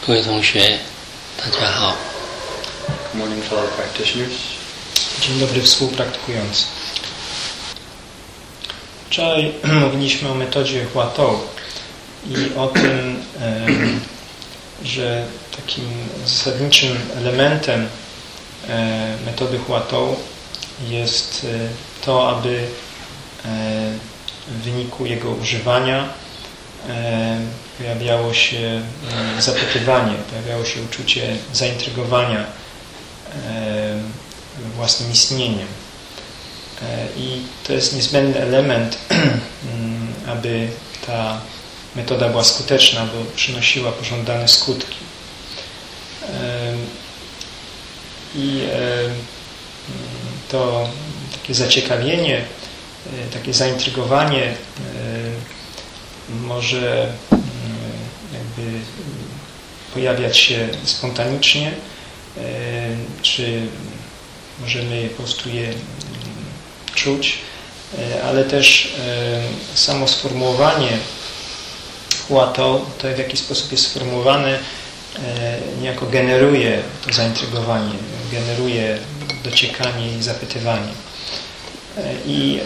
各位同学，大家好。 Good morning, fellow practitioners. Dzień dobry współpraktykujący. Wczoraj mówiliśmy o metodzie Huatou i o tym, że takim zasadniczym elementem metody Huatou jest to, aby w wyniku jego używania pojawiało się zapytywanie, pojawiało się uczucie zaintrygowania własnym istnieniem. I to jest niezbędny element, aby ta metoda była skuteczna, bo przynosiła pożądane skutki. I to takie zaciekawienie, takie zaintrygowanie może jakby pojawiać się spontanicznie, czy możemy po prostu je czuć, ale też samo sformułowanie Huatou, to w jaki sposób jest sformułowane, niejako generuje to zaintrygowanie, generuje dociekanie i zapytywanie. I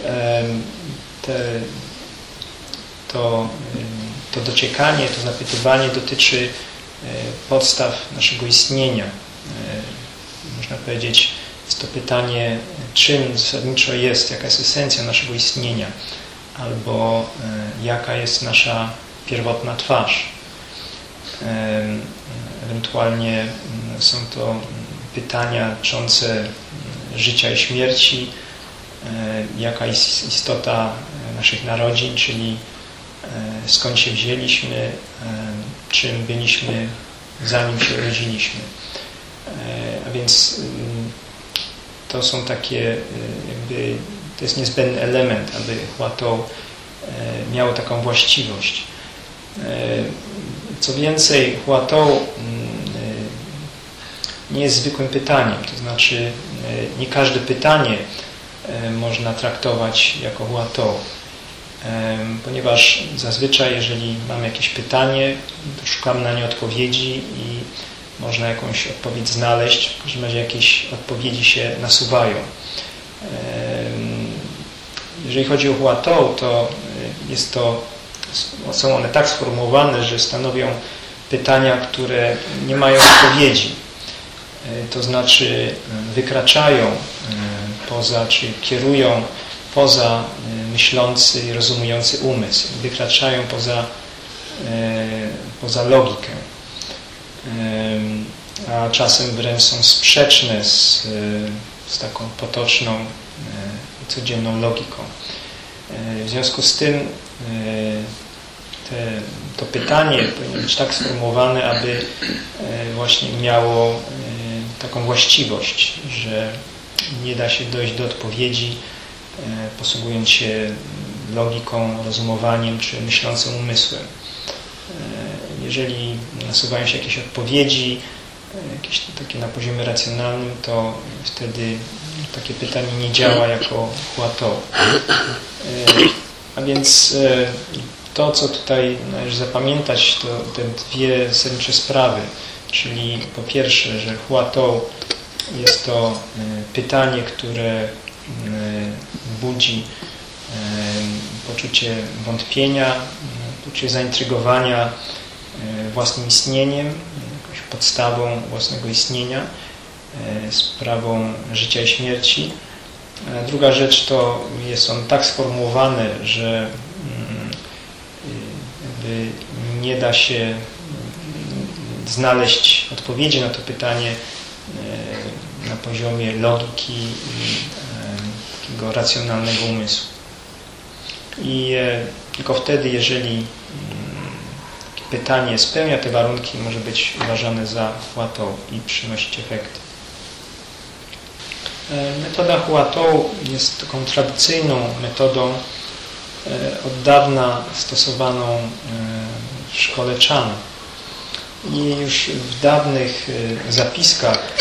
to dociekanie, to zapytywanie dotyczy podstaw naszego istnienia. Można powiedzieć, jest to pytanie, czym zasadniczo jest, jaka jest esencja naszego istnienia, albo jaka jest nasza pierwotna twarz. Ewentualnie są to pytania dotyczące życia i śmierci, jaka jest istota naszych narodzin, czyli skąd się wzięliśmy, czym byliśmy, zanim się urodziliśmy. A więc to są takie, jakby, to jest niezbędny element, aby Huatou miało taką właściwość. Co więcej, Huatou nie jest zwykłym pytaniem, to znaczy nie każde pytanie można traktować jako Huatou, ponieważ zazwyczaj, jeżeli mamy jakieś pytanie, to szukamy na nie odpowiedzi i można jakąś odpowiedź znaleźć, w każdym razie jakieś odpowiedzi się nasuwają. Jeżeli chodzi o Huatou, to są one tak sformułowane, że stanowią pytania, które nie mają odpowiedzi. To znaczy wykraczają poza, czy kierują poza myślący i rozumujący umysł. Wykraczają poza logikę. A czasem wręcz są sprzeczne z taką potoczną, codzienną logiką. W związku z tym to pytanie powinno być tak sformułowane, aby właśnie miało taką właściwość, że nie da się dojść do odpowiedzi posługując się logiką, rozumowaniem czy myślącym umysłem. Jeżeli nasuwają się jakieś odpowiedzi, jakieś takie na poziomie racjonalnym, to wtedy takie pytanie nie działa jako Huatou. A więc to, co tutaj należy zapamiętać, to te dwie zasadnicze sprawy, czyli po pierwsze, że Huatou jest to pytanie, które budzi poczucie wątpienia, poczucie zaintrygowania własnym istnieniem, jakąś podstawą własnego istnienia, sprawą życia i śmierci. Druga rzecz to jest on tak sformułowany, że jakby nie da się znaleźć odpowiedzi na to pytanie na poziomie logiki i takiego racjonalnego umysłu. I tylko wtedy, jeżeli takie pytanie spełnia te warunki, może być uważane za Huatou i przynosić efekty. Metoda Huatou jest taką tradycyjną metodą od dawna stosowaną w szkole Chan. I już w dawnych zapiskach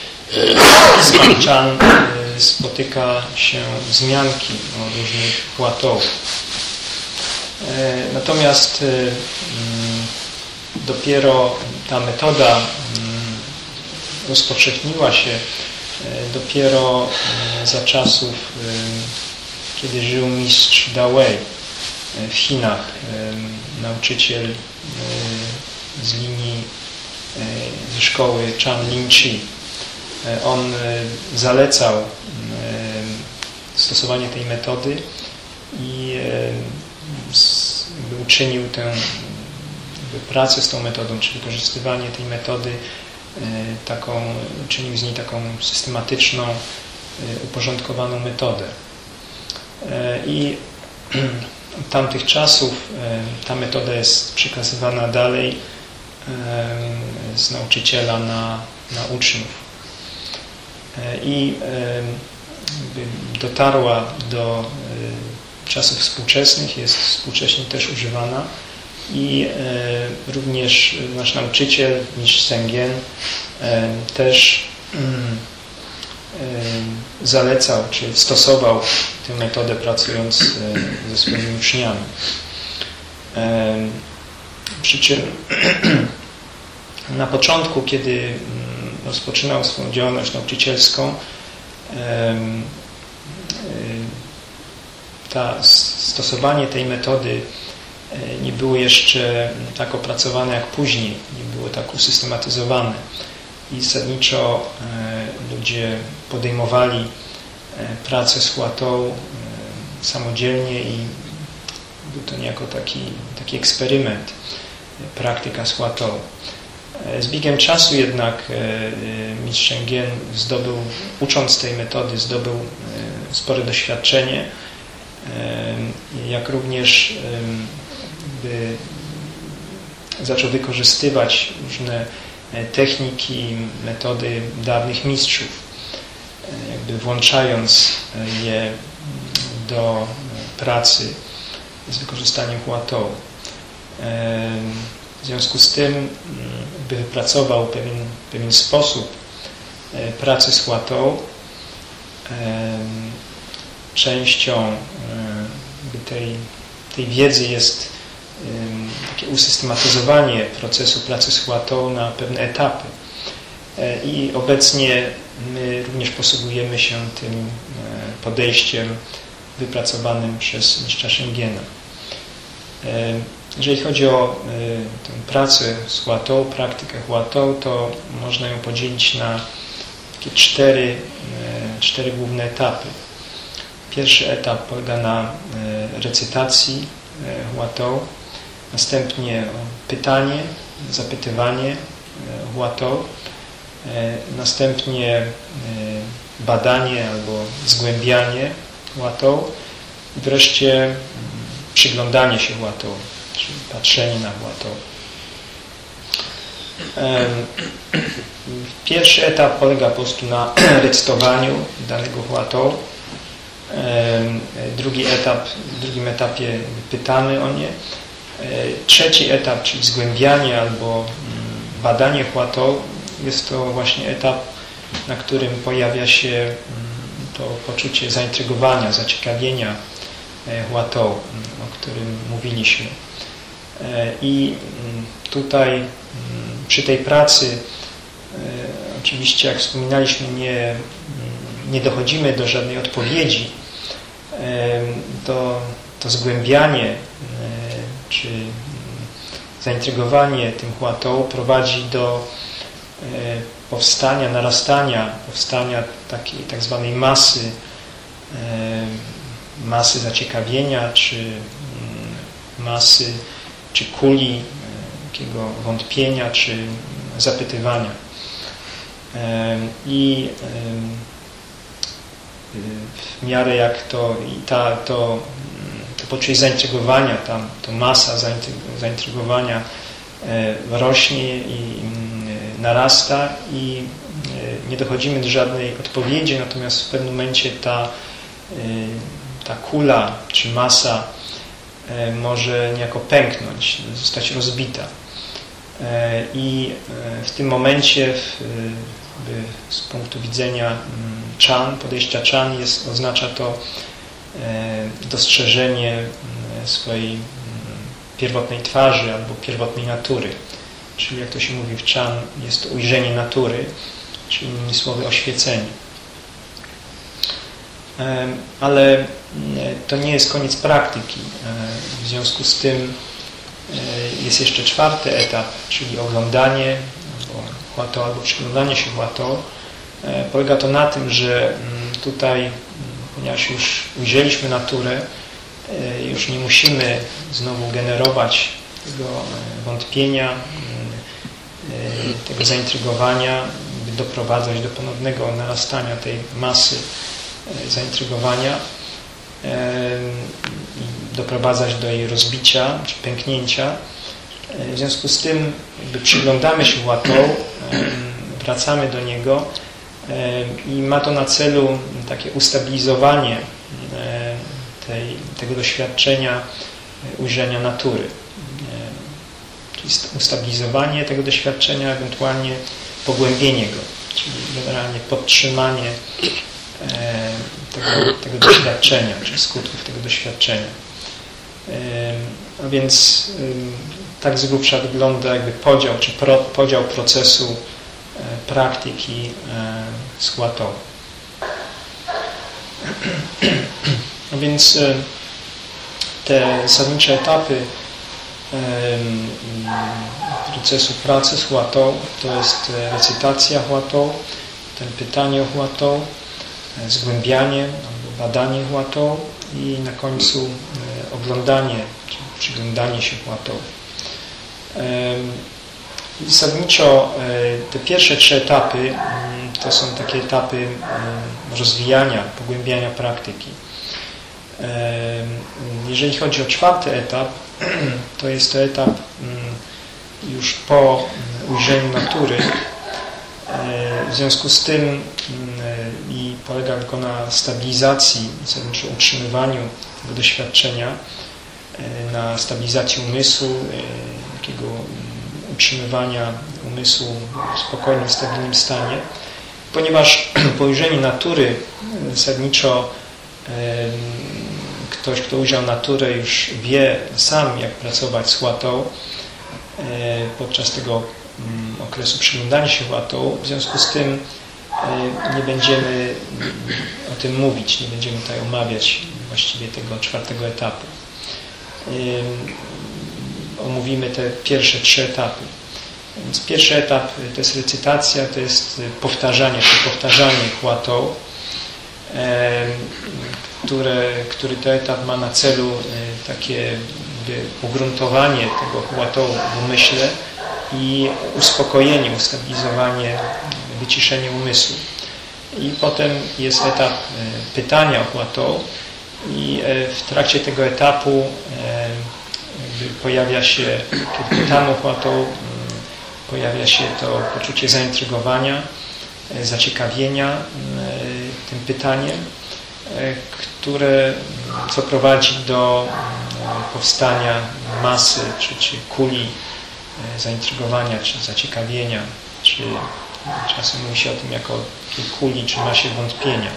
Chan spotyka się wzmianki o różnych Huatou. Natomiast dopiero ta metoda rozpowszechniła się dopiero za czasów, kiedy żył mistrz Dawei w Chinach, nauczyciel z linii ze szkoły Chan Lin-chi. On zalecał stosowanie tej metody i uczynił tę pracę z tą metodą, czy wykorzystywanie tej metody czynił z niej taką systematyczną, uporządkowaną metodę. I od tamtych czasów ta metoda jest przekazywana dalej z nauczyciela na uczniów. I dotarła do czasów współczesnych, jest współcześnie też używana i również nasz nauczyciel, mistrz Sengen, też zalecał, czy stosował tę metodę pracując ze swoimi uczniami. Przy czym na początku, kiedy rozpoczynał swoją działalność nauczycielską, stosowanie tej metody nie było jeszcze tak opracowane jak później, nie było tak usystematyzowane. I zasadniczo ludzie podejmowali pracę z Huatou samodzielnie i był to niejako taki eksperyment, praktyka z Huatou. Z biegiem czasu jednak mistrz Sengen ucząc tej metody, zdobył spore doświadczenie, jak również zaczął wykorzystywać różne techniki, metody dawnych mistrzów, jakby włączając je do pracy z wykorzystaniem Huatou. W związku z tym wypracował pewien sposób pracy z Huatou. Częścią tej wiedzy jest takie usystematyzowanie procesu pracy z Huatou na pewne etapy. I obecnie my również posługujemy się tym podejściem wypracowanym przez mistrza Sengena. Jeżeli chodzi o tę pracę z Huatou, praktykę Huatou, to można ją podzielić na takie cztery główne etapy. Pierwszy etap polega na recytacji Huatou, następnie pytanie, zapytywanie Huatou, następnie badanie albo zgłębianie Huatou i wreszcie przyglądanie się Huatou, czyli patrzenie na Huatou. Pierwszy etap polega po prostu na recytowaniu danego Huatou. W drugim etapie pytamy o nie. Trzeci etap, czyli zgłębianie albo badanie Huatou, jest to właśnie etap, na którym pojawia się to poczucie zaintrygowania, zaciekawienia Huatou, o którym mówiliśmy. I tutaj przy tej pracy oczywiście, jak wspominaliśmy, nie dochodzimy do żadnej odpowiedzi. To zgłębianie czy zaintrygowanie tym Huatou prowadzi do powstania takiej tak zwanej masy zaciekawienia, czy kuli takiego wątpienia, czy zapytywania. I w miarę jak to poczucie zaintrygowania, to masa zaintrygowania rośnie i narasta i nie dochodzimy do żadnej odpowiedzi, natomiast w pewnym momencie ta kula czy masa może niejako pęknąć, zostać rozbita. I w tym momencie z punktu widzenia Chan, podejścia Chan oznacza to dostrzeżenie swojej pierwotnej twarzy albo pierwotnej natury. czyli jak to się mówi w Chan, jest to ujrzenie natury, czyli innymi słowy oświecenie. Ale to nie jest koniec praktyki. W związku z tym jest jeszcze czwarty etap, czyli oglądanie Huatou albo przyglądanie się Huatou. Polega to na tym, że tutaj, ponieważ już ujrzeliśmy naturę, już nie musimy znowu generować tego wątpienia, tego zaintrygowania, by doprowadzać do ponownego narastania tej masy zaintrygowania, doprowadzać do jej rozbicia czy pęknięcia. W związku z tym jakby przyglądamy się Huatou, wracamy do niego i ma to na celu takie ustabilizowanie tego doświadczenia ujrzenia natury. Czyli ustabilizowanie tego doświadczenia, ewentualnie pogłębienie go, czyli generalnie podtrzymanie tego doświadczenia, czy skutków tego doświadczenia. A więc tak z grubsza wygląda jakby podział procesu praktyki z Huatou. A więc te zasadnicze etapy procesu pracy z Huatou to jest recytacja Huatou, ten pytanie o Huatou, zgłębianie albo badanie Huatou i na końcu oglądanie, czy przyglądanie się Huatou. Zasadniczo te pierwsze 3 etapy to są takie etapy rozwijania, pogłębiania praktyki. Jeżeli chodzi o 4. etap, to jest to etap już po ujrzeniu natury. W związku z tym i polega tylko na stabilizacji, zasadniczo utrzymywaniu tego doświadczenia, na stabilizacji umysłu, takiego utrzymywania umysłu w spokojnym, stabilnym stanie, ponieważ po ujrzeniu natury zasadniczo ktoś, kto ujrzał naturę, już wie sam, jak pracować z Huatou podczas tego okresu przyglądania się Huatou. W związku z tym nie będziemy o tym mówić, nie będziemy tutaj omawiać właściwie tego 4. etapu. Omówimy te pierwsze 3 etapy. Więc pierwszy etap to jest recytacja, to jest powtarzanie Huatou, który to etap ma na celu takie ugruntowanie tego Huatou w umyśle i uspokojenie, ustabilizowanie, wyciszenie umysłu. I potem jest etap pytania o Huatou i w trakcie tego etapu pojawia się, kiedy pytamy o Huatou, pojawia się to poczucie zaintrygowania, zaciekawienia tym pytaniem, co prowadzi do powstania masy, czy kuli zaintrygowania, czy zaciekawienia, czy czasem mówi się o tym jako takiej kuli, czy masie wątpienia.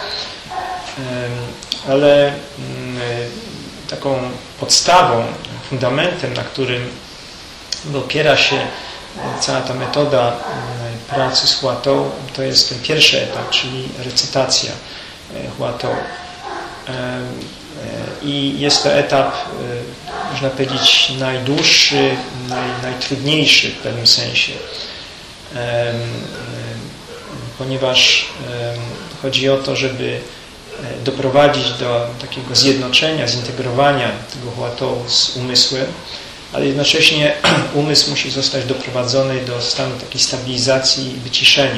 Ale taką podstawą, fundamentem, na którym opiera się cała ta metoda pracy z Huatou, to jest ten pierwszy etap, czyli recytacja Huatou. I jest to etap, można powiedzieć, najdłuższy, najtrudniejszy w pewnym sensie, ponieważ chodzi o to, żeby doprowadzić do takiego zjednoczenia, zintegrowania tego Huatou z umysłem, ale jednocześnie umysł musi zostać doprowadzony do stanu takiej stabilizacji i wyciszenia.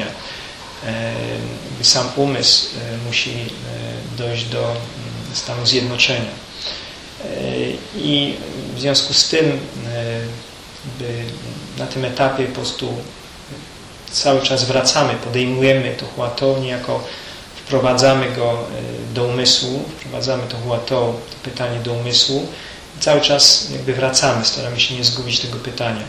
Sam umysł musi dojść do stanu zjednoczenia. I w związku z tym na tym etapie po prostu cały czas wracamy, podejmujemy to Huatou, niejako wprowadzamy go do umysłu, wprowadzamy to Huatou, to pytanie do umysłu i cały czas jakby wracamy, staramy się nie zgubić tego pytania,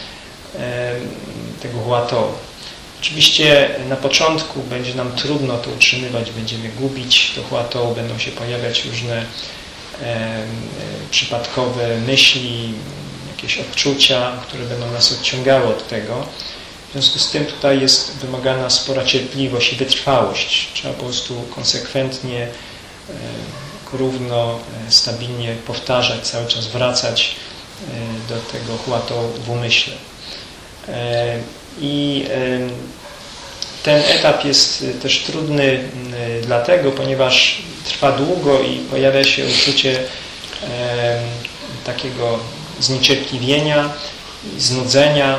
tego Huatou. Oczywiście na początku będzie nam trudno to utrzymywać, będziemy gubić to Huatou, będą się pojawiać różne przypadkowe myśli, jakieś odczucia, które będą nas odciągały od tego. W związku z tym tutaj jest wymagana spora cierpliwość i wytrwałość. Trzeba po prostu konsekwentnie, równo, stabilnie powtarzać, cały czas wracać do tego huatą w umyśle. I ten etap jest też trudny dlatego, ponieważ trwa długo i pojawia się uczucie takiego zniecierpliwienia, znudzenia.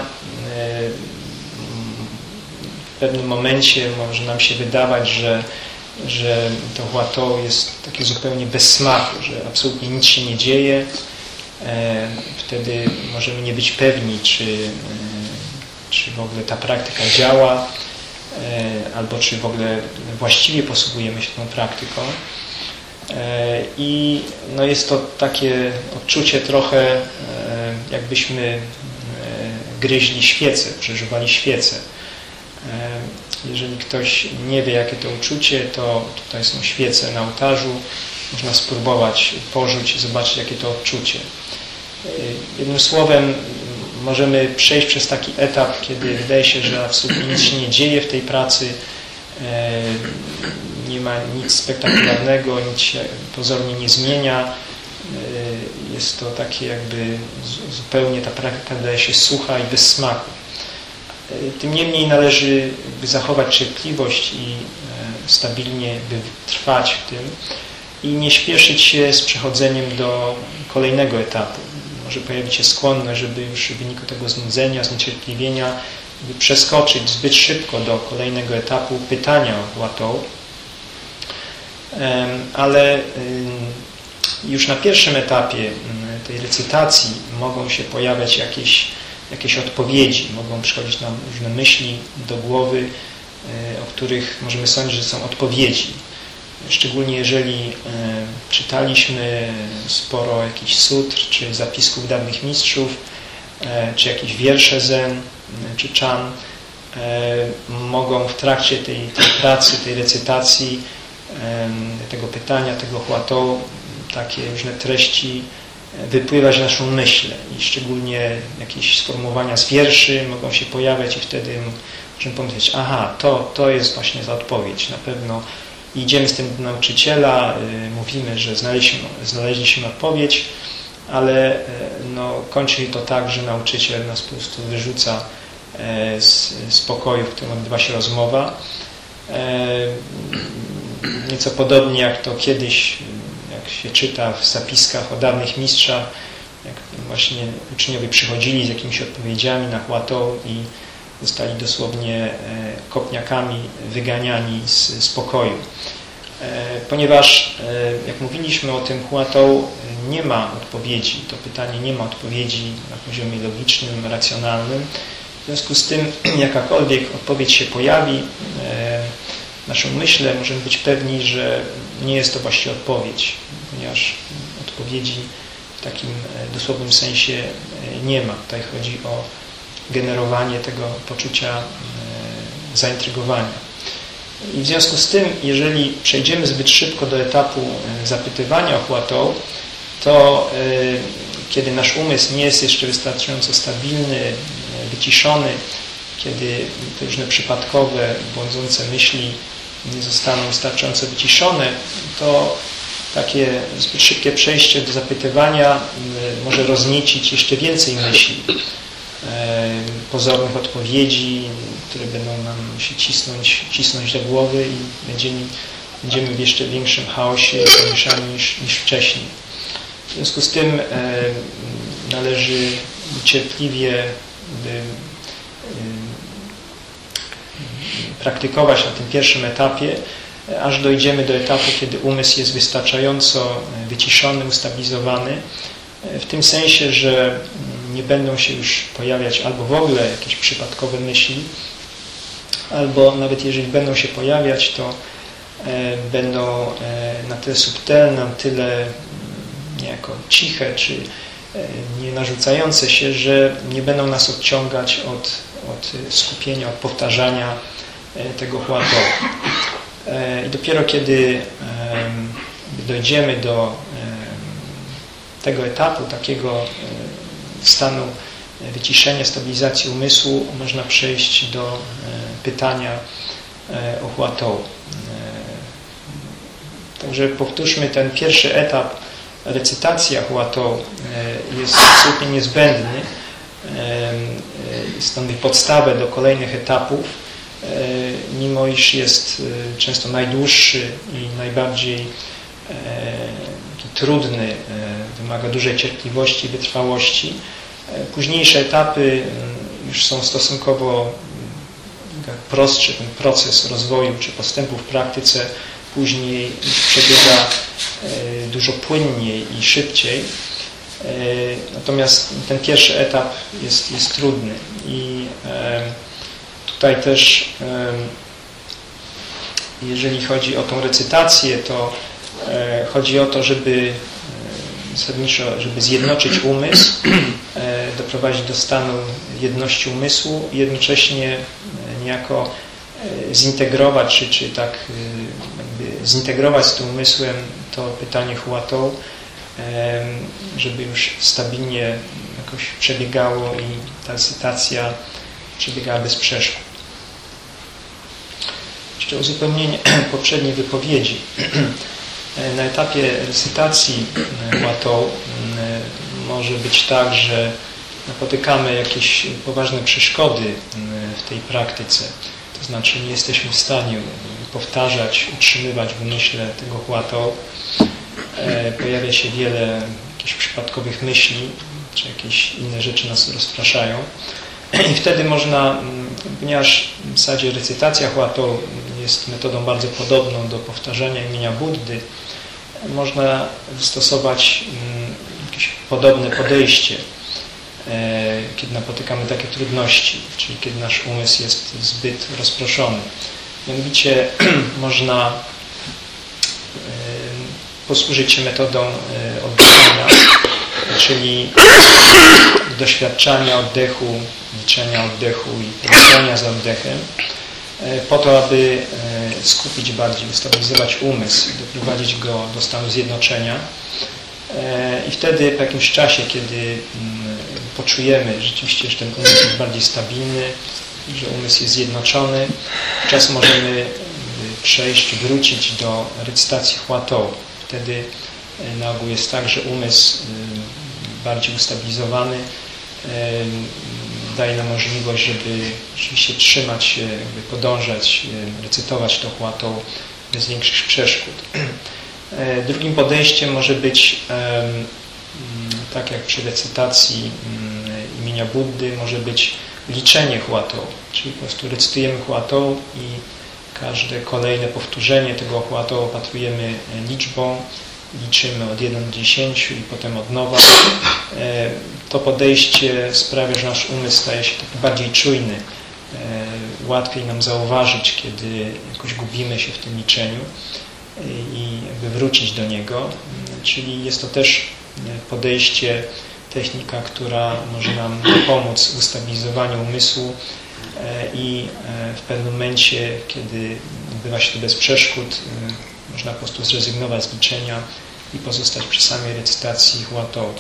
W pewnym momencie może nam się wydawać, że to huatą jest takie zupełnie bez smaku, że absolutnie nic się nie dzieje. Wtedy możemy nie być pewni, czy w ogóle ta praktyka działa, albo czy w ogóle właściwie posługujemy się tą praktyką. I no jest to takie odczucie trochę, jakbyśmy gryźli świecę, przeżywali świecę. Jeżeli ktoś nie wie, jakie to uczucie, to tutaj są świece na ołtarzu. Można spróbować pożyć i zobaczyć, jakie to odczucie. Jednym słowem, możemy przejść przez taki etap, kiedy wydaje się, że absolutnie nic się nie dzieje w tej pracy, nie ma nic spektakularnego, nic się pozornie nie zmienia. Jest to takie jakby zupełnie ta praktyka wydaje się sucha i bez smaku. Tym niemniej należy zachować cierpliwość i stabilnie trwać w tym i nie śpieszyć się z przechodzeniem do kolejnego etapu. Może pojawić się skłonność, żeby już w wyniku tego znudzenia, zniecierpliwienia przeskoczyć zbyt szybko do kolejnego etapu pytania o huatą. Ale już na pierwszym etapie tej recytacji mogą się pojawiać jakieś odpowiedzi, mogą przychodzić nam różne myśli do głowy, o których możemy sądzić, że są odpowiedzi. Szczególnie jeżeli czytaliśmy sporo jakichś sutr, czy zapisków dawnych mistrzów, czy jakieś wiersze zen, czy chan, mogą w trakcie tej pracy, tej recytacji, tego pytania, tego huatą, takie różne treści wypływać w naszą myśl. I szczególnie jakieś sformułowania z wierszy mogą się pojawiać i wtedy możemy pomyśleć, aha, to jest właśnie ta odpowiedź. Na pewno idziemy z tym do nauczyciela, mówimy, że znaleźliśmy odpowiedź, ale kończy się to tak, że nauczyciel nas po prostu wyrzuca z pokoju, w którym odbywa się rozmowa. Nieco podobnie jak to kiedyś, jak się czyta w zapiskach o dawnych mistrzach, jak właśnie uczniowie przychodzili z jakimiś odpowiedziami na huatą i zostali dosłownie kopniakami wyganiani z pokoju. Ponieważ, jak mówiliśmy o tym, huatą nie ma odpowiedzi, to pytanie nie ma odpowiedzi na poziomie logicznym, racjonalnym. W związku z tym, jakakolwiek odpowiedź się pojawi w naszym myśle, możemy być pewni, że nie jest to właściwie odpowiedź, ponieważ odpowiedzi w takim dosłownym sensie nie ma. Tutaj chodzi o generowanie tego poczucia zaintrygowania. I w związku z tym, jeżeli przejdziemy zbyt szybko do etapu zapytywania o huatą, to kiedy nasz umysł nie jest jeszcze wystarczająco stabilny, wyciszony, kiedy te różne przypadkowe, błądzące myśli nie zostaną wystarczająco wyciszone, to takie zbyt szybkie przejście do zapytywania może rozniecić jeszcze więcej myśli, pozornych odpowiedzi, które będą nam się cisnąć do głowy i będziemy w jeszcze większym chaosie i zamieszaniu niż wcześniej. W związku z tym należy cierpliwie praktykować na tym pierwszym etapie, aż dojdziemy do etapu, kiedy umysł jest wystarczająco wyciszony, ustabilizowany, w tym sensie, że nie będą się już pojawiać albo w ogóle jakieś przypadkowe myśli, albo nawet jeżeli będą się pojawiać, to będą na tyle subtelne, na tyle niejako ciche, czy nie narzucające się, że nie będą nas odciągać od skupienia, od powtarzania tego huatą. I dopiero kiedy dojdziemy do tego etapu takiego stanu wyciszenia, stabilizacji umysłu można przejść do pytania o Huatou. Także powtórzmy, ten pierwszy etap, recytacja Huatou, jest absolutnie niezbędny. Stanowi podstawę do kolejnych etapów, mimo iż jest często najdłuższy i najbardziej trudny, wymaga dużej cierpliwości i wytrwałości. Późniejsze etapy już są stosunkowo prostsze. Ten proces rozwoju czy postępu w praktyce później już przebiega dużo płynniej i szybciej. Natomiast ten pierwszy etap jest trudny i tutaj też, jeżeli chodzi o tą recytację, to chodzi o to, żeby zasadniczo, żeby zjednoczyć umysł, doprowadzić do stanu jedności umysłu i jednocześnie niejako zintegrować, czy tak jakby zintegrować z tym umysłem to pytanie Huatou, żeby już stabilnie jakoś przebiegało i ta recytacja przebiegała bez przeszkód. Jeszcze uzupełnienie poprzedniej wypowiedzi. Na etapie recytacji Huatou może być tak, że napotykamy jakieś poważne przeszkody w tej praktyce. To znaczy nie jesteśmy w stanie powtarzać, utrzymywać w umyśle tego Huatou. Pojawia się wiele jakichś przypadkowych myśli, czy jakieś inne rzeczy nas rozpraszają. I wtedy można, ponieważ w zasadzie recytacja Huatou jest metodą bardzo podobną do powtarzania imienia Buddy, można stosować jakieś podobne podejście, kiedy napotykamy takie trudności, czyli kiedy nasz umysł jest zbyt rozproszony. Mianowicie można posłużyć się metodą oddychania, czyli doświadczania oddechu, liczenia oddechu i podążania za oddechem, po to, aby skupić bardziej, ustabilizować umysł, doprowadzić go do stanu zjednoczenia. I wtedy po jakimś czasie, kiedy poczujemy rzeczywiście, że ten umysł jest bardziej stabilny, że umysł jest zjednoczony, wówczas możemy przejść, wrócić do recytacji Huatou. Wtedy na ogół jest tak, że umysł bardziej ustabilizowany daje nam możliwość, żeby rzeczywiście trzymać się, jakby podążać, recytować to Huatou bez większych przeszkód. Drugim podejściem może być, tak jak przy recytacji imienia Buddy, może być liczenie Huatou, czyli po prostu recytujemy Huatou i każde kolejne powtórzenie tego Huatou opatrujemy liczbą, liczymy od 1 do 10 i potem od nowa. To podejście sprawia, że nasz umysł staje się taki bardziej czujny. Łatwiej nam zauważyć, kiedy jakoś gubimy się w tym liczeniu i jakby wrócić do niego. Czyli jest to też podejście, technika, która może nam pomóc w ustabilizowaniu umysłu i w pewnym momencie, kiedy odbywa się to bez przeszkód, można po prostu zrezygnować z liczenia i pozostać przy samej recytacji Huatou.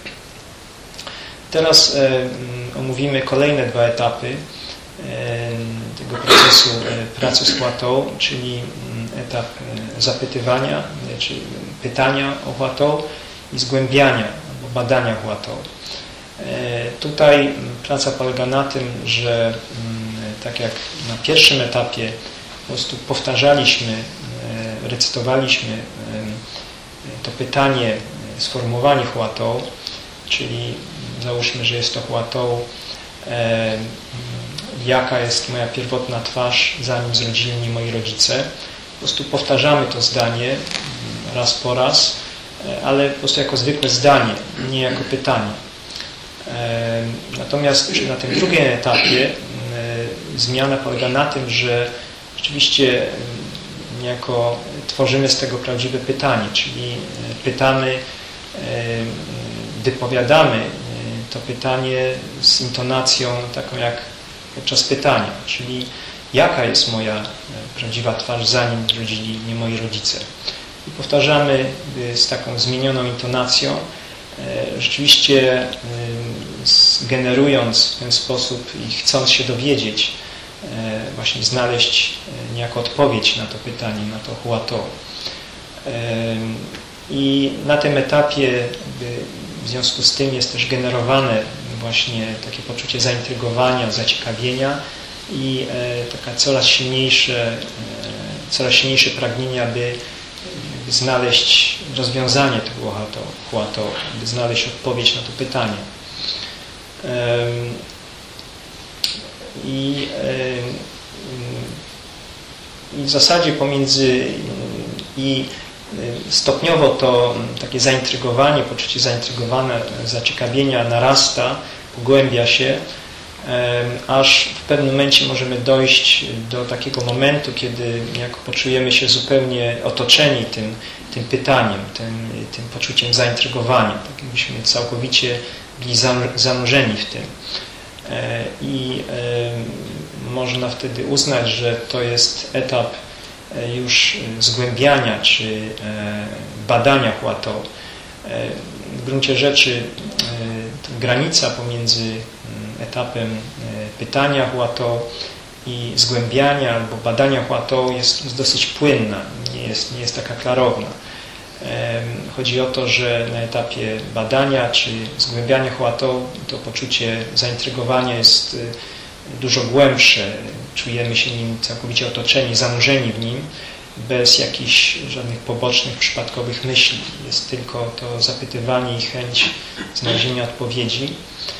Teraz omówimy kolejne dwa etapy tego procesu pracy z Huatou, czyli etap zapytywania, czyli pytania o Huatou i zgłębiania albo badania Huatou. Tutaj praca polega na tym, że tak jak na pierwszym etapie po prostu powtarzaliśmy, recytowaliśmy to pytanie, sformułowanie Huatou, czyli załóżmy, że jest to Huatou, jaka jest moja pierwotna twarz, zanim zrodzili mnie moi rodzice. Po prostu powtarzamy to zdanie raz po raz, ale po prostu jako zwykłe zdanie, nie jako pytanie. Natomiast na tym drugim etapie zmiana polega na tym, że rzeczywiście niejako tworzymy z tego prawdziwe pytanie, czyli pytamy, wypowiadamy to pytanie z intonacją taką jak podczas pytania, czyli jaka jest moja prawdziwa twarz, zanim zrodzili mnie moi rodzice. I powtarzamy z taką zmienioną intonacją. Rzeczywiście generując w ten sposób i chcąc się dowiedzieć, właśnie znaleźć niejako odpowiedź na to pytanie, na to huato. I na tym etapie w związku z tym jest też generowane właśnie takie poczucie zaintrygowania, zaciekawienia i taka coraz silniejsze pragnienie, aby znaleźć rozwiązanie tego huato, by znaleźć odpowiedź na to pytanie. I w zasadzie stopniowo to takie zaintrygowanie, poczucie zaciekawienia narasta, pogłębia się, aż w pewnym momencie możemy dojść do takiego momentu, kiedy niejako poczujemy się zupełnie otoczeni tym pytaniem, tym poczuciem zaintrygowania, tak jakbyśmy całkowicie byli zanurzeni w tym. I można wtedy uznać, że to jest etap już zgłębiania czy badania huato. W gruncie rzeczy granica pomiędzy etapem pytania huato i zgłębiania albo badania huato jest dosyć płynna, nie jest taka klarowna. Chodzi o to, że na etapie badania czy zgłębiania huato to poczucie zaintrygowania jest dużo głębsze. Czujemy się nim całkowicie otoczeni, zanurzeni w nim, bez jakichś żadnych pobocznych, przypadkowych myśli. Jest tylko to zapytywanie i chęć znalezienia odpowiedzi.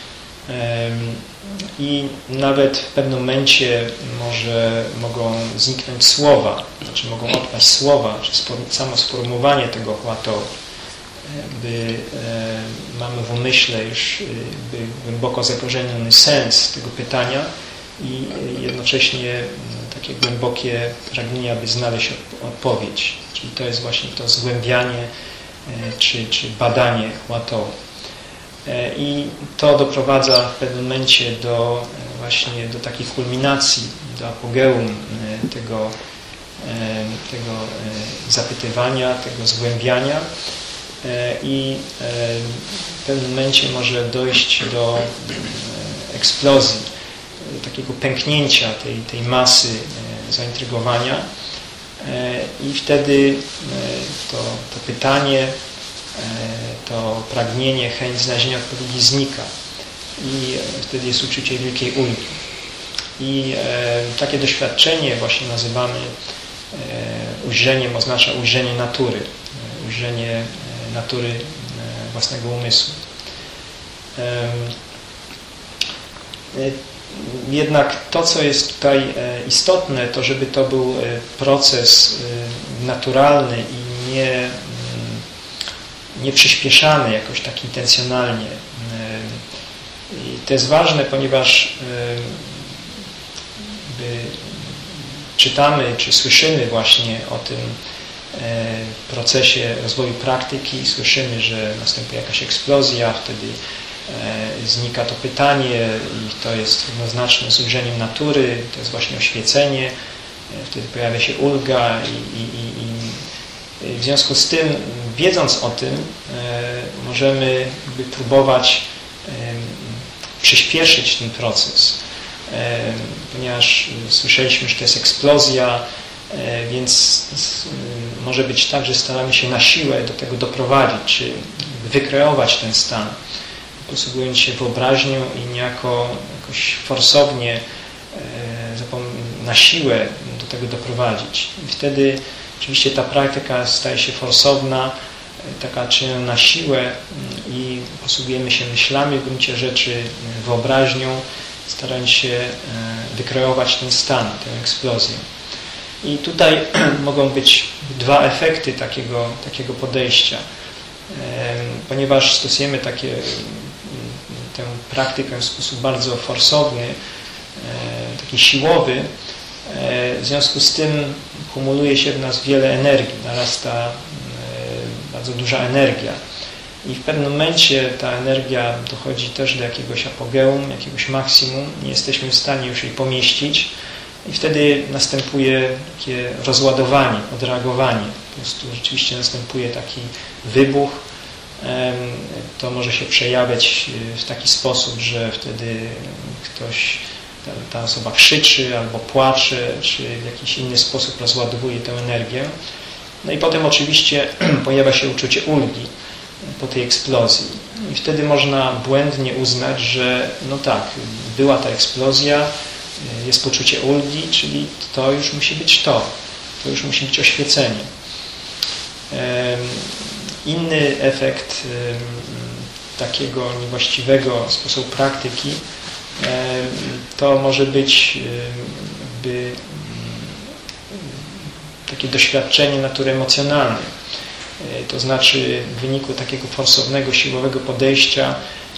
I nawet w pewnym momencie mogą zniknąć słowa, znaczy mogą odpaść słowa, czy samo sformułowanie tego huato, by mamy w umyśle już głęboko zakorzeniony sens tego pytania i jednocześnie takie głębokie pragnienie, aby znaleźć odpowiedź. Czyli to jest właśnie to zgłębianie czy badanie huato. I to doprowadza w pewnym momencie właśnie do takiej kulminacji, do apogeum tego zapytywania, tego zgłębiania i w pewnym momencie może dojść do eksplozji, takiego pęknięcia tej masy zaintrygowania i wtedy to pytanie, to pragnienie, chęć znalezienia odpowiedzi znika i wtedy jest uczucie wielkiej ulgi. I takie doświadczenie właśnie nazywamy ujrzeniem, oznacza ujrzenie natury własnego umysłu. Jednak to, co jest tutaj istotne, to żeby to był proces naturalny i nie przyspieszany jakoś tak intencjonalnie. I to jest ważne, ponieważ czytamy czy słyszymy właśnie o tym procesie rozwoju praktyki, słyszymy, że następuje jakaś eksplozja, wtedy znika to pytanie i to jest równoznaczne z ujrzeniem natury, to jest właśnie oświecenie, wtedy pojawia się ulga i w związku z tym, wiedząc o tym, możemy próbować przyspieszyć ten proces, ponieważ słyszeliśmy, że to jest eksplozja, więc może być tak, że staramy się na siłę do tego doprowadzić, czy wykreować ten stan, posługując się wyobraźnią i niejako jakoś forsownie na siłę do tego doprowadzić. I wtedy oczywiście ta praktyka staje się forsowna, taka czyniona na siłę i posługujemy się myślami, w gruncie rzeczy wyobraźnią, starając się wykreować ten stan, tę eksplozję. I tutaj mogą być dwa efekty takiego podejścia. Ponieważ stosujemy tę praktykę w sposób bardzo forsowny, taki siłowy, w związku z tym kumuluje się w nas wiele energii, narasta bardzo duża energia. I w pewnym momencie ta energia dochodzi też do jakiegoś apogeum, jakiegoś maksimum, nie jesteśmy w stanie już jej pomieścić i wtedy następuje takie rozładowanie, odreagowanie. Po prostu rzeczywiście następuje taki wybuch to może się przejawiać w taki sposób, że wtedy ktoś, ta osoba krzyczy albo płacze, czy w jakiś inny sposób rozładowuje tę energię. No i potem oczywiście pojawia się uczucie ulgi po tej eksplozji. I wtedy można błędnie uznać, że no tak, była ta eksplozja, jest poczucie ulgi, czyli to już musi być to już musi być oświecenie. Inny efekt takiego niewłaściwego sposobu praktyki to może być takie doświadczenie natury emocjonalnej. To znaczy w wyniku takiego forsownego, siłowego podejścia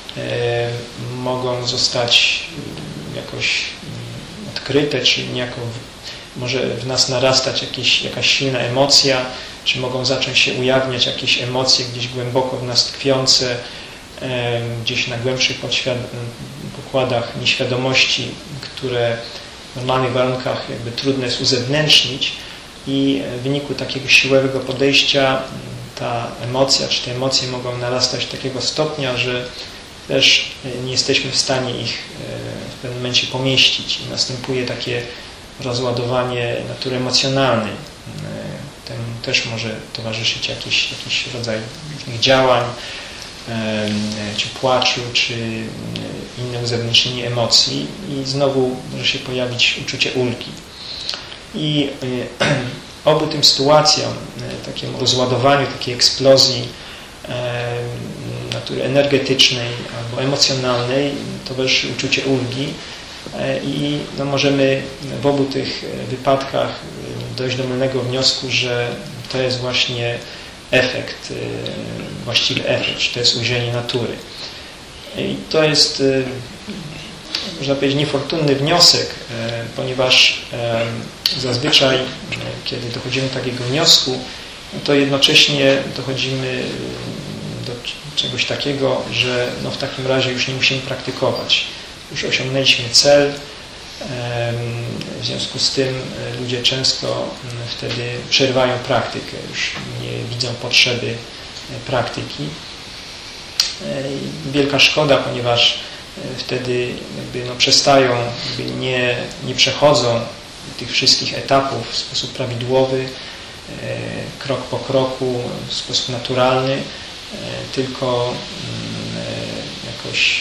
mogą zostać jakoś odkryte, czy niejako może w nas narastać jakaś silna emocja, czy mogą zacząć się ujawniać jakieś emocje gdzieś głęboko w nas tkwiące, gdzieś na głębszych pokładach nieświadomości, które w normalnych warunkach jakby trudno jest uzewnętrznić, i w wyniku takiego siłowego podejścia ta emocja, czy te emocje mogą narastać do takiego stopnia, że też nie jesteśmy w stanie ich w pewnym momencie pomieścić. I następuje takie rozładowanie natury emocjonalnej. Temu też może towarzyszyć jakiś rodzaj różnych działań, czy płaczu, czy inne uzewnętrznienie emocji, i znowu może się pojawić uczucie ulgi. I obu tym sytuacjom, takiemu rozładowaniu, takiej eksplozji natury energetycznej albo emocjonalnej, towarzyszy uczucie ulgi, i no, możemy w obu tych wypadkach dojść do mylnego wniosku, że to jest właśnie efekt, właściwy efekt, czy to jest ujrzenie natury. I to jest, można powiedzieć, niefortunny wniosek, ponieważ zazwyczaj, kiedy dochodzimy do takiego wniosku, to jednocześnie dochodzimy do czegoś takiego, że no w takim razie już nie musimy praktykować. Już osiągnęliśmy cel, w związku z tym ludzie często wtedy przerywają praktykę, już nie widzą potrzeby praktyki. Wielka szkoda, ponieważ wtedy jakby no przestają, jakby nie przechodzą tych wszystkich etapów w sposób prawidłowy, krok po kroku, w sposób naturalny, tylko jakoś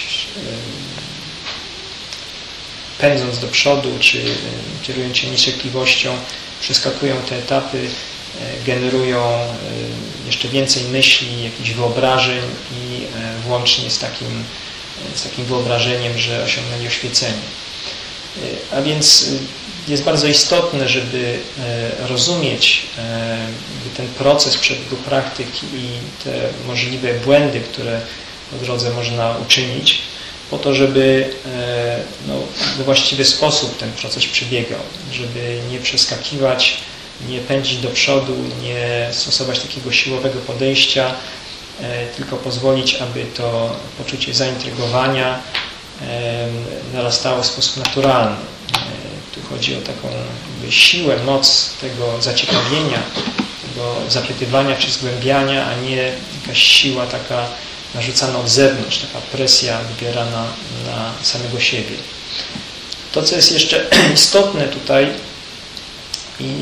pędząc do przodu, czy kierując się niecierpliwością, przeskakują te etapy, generują jeszcze więcej myśli, jakichś wyobrażeń i włącznie z takim wyobrażeniem, że osiągnęli oświecenie. A więc jest bardzo istotne, żeby rozumieć ten proces przebiegu praktyk i te możliwe błędy, które po drodze można uczynić, po to, żeby we właściwy sposób ten proces przebiegał, żeby nie przeskakiwać, nie pędzić do przodu, nie stosować takiego siłowego podejścia, tylko pozwolić, aby to poczucie zaintrygowania narastało w sposób naturalny. Tu chodzi o taką siłę, moc tego zaciekawienia, tego zapytywania czy zgłębiania, a nie jakaś siła taka narzucana od zewnątrz, taka presja wywierana na samego siebie. To, co jest jeszcze istotne tutaj i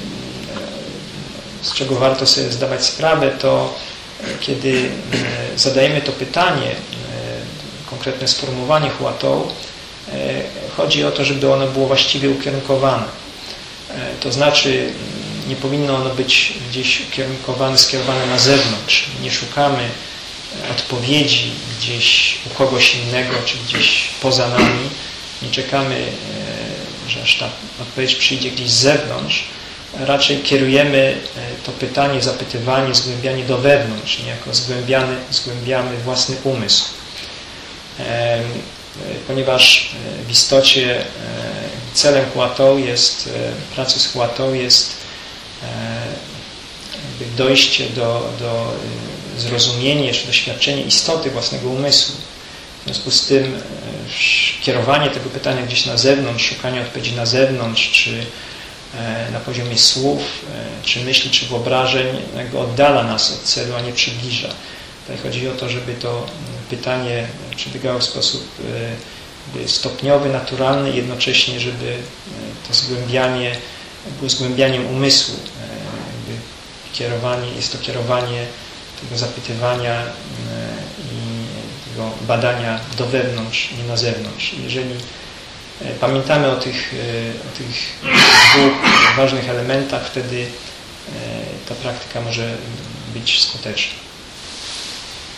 z czego warto sobie zdawać sprawę, to kiedy zadajemy to pytanie, konkretne sformułowanie huatą, chodzi o to, żeby ono było właściwie ukierunkowane. To znaczy nie powinno ono być gdzieś ukierunkowane, skierowane na zewnątrz. Nie szukamy odpowiedzi gdzieś u kogoś innego, czy gdzieś poza nami. Nie czekamy, że aż ta odpowiedź przyjdzie gdzieś z zewnątrz. Raczej kierujemy to pytanie, zapytywanie, zgłębianie do wewnątrz, niejako zgłębiamy własny umysł. Ponieważ w istocie celem huatą jest, pracy z huatą jest dojście do zrozumienia czy doświadczenia istoty własnego umysłu. W związku z tym kierowanie tego pytania gdzieś na zewnątrz, szukanie odpowiedzi na zewnątrz, czy na poziomie słów, czy myśli, czy wyobrażeń, jakby oddala nas od celu, a nie przybliża. Tutaj chodzi o to, żeby to pytanie przebiegało w sposób stopniowy, naturalny, jednocześnie, żeby to zgłębianie było zgłębianiem umysłu. Jest to kierowanie tego zapytywania i tego badania do wewnątrz, nie na zewnątrz. Jeżeli pamiętamy o tych dwóch ważnych elementach, wtedy ta praktyka może być skuteczna.